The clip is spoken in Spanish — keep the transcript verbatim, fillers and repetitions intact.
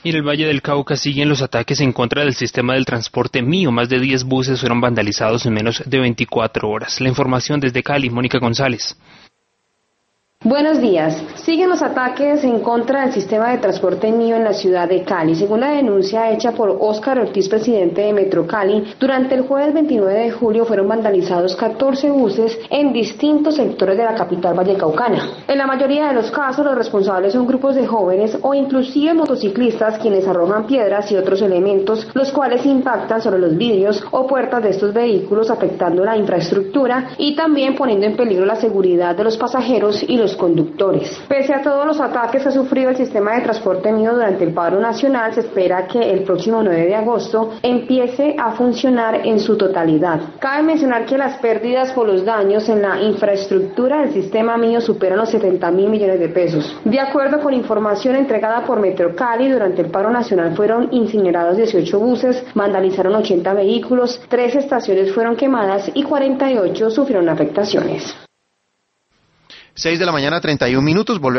Y en el Valle del Cauca siguen los ataques en contra del sistema del transporte Mío. Más de diez buses fueron vandalizados en menos de veinticuatro horas. La información desde Cali, Mónica González. Buenos días. Siguen los ataques en contra del sistema de transporte Mío en la ciudad de Cali. Según la denuncia hecha por Óscar Ortiz, presidente de Metro Cali, durante el jueves veintinueve de julio fueron vandalizados catorce buses en distintos sectores de la capital vallecaucana. En la mayoría de los casos, los responsables son grupos de jóvenes o inclusive motociclistas quienes arrojan piedras y otros elementos, los cuales impactan sobre los vidrios o puertas de estos vehículos, afectando la infraestructura y también poniendo en peligro la seguridad de los pasajeros y los conductores. Pese a todos los ataques que ha sufrido el sistema de transporte Mío durante el paro nacional, se espera que el próximo nueve de agosto empiece a funcionar en su totalidad. Cabe mencionar que las pérdidas por los daños en la infraestructura del sistema Mío superan los setenta mil millones de pesos. De acuerdo con información entregada por Metro Cali, durante el paro nacional fueron incinerados dieciocho buses, vandalizaron ochenta vehículos, tres estaciones fueron quemadas y cuarenta y ocho sufrieron afectaciones. seis de la mañana, treinta y un minutos. Volvemos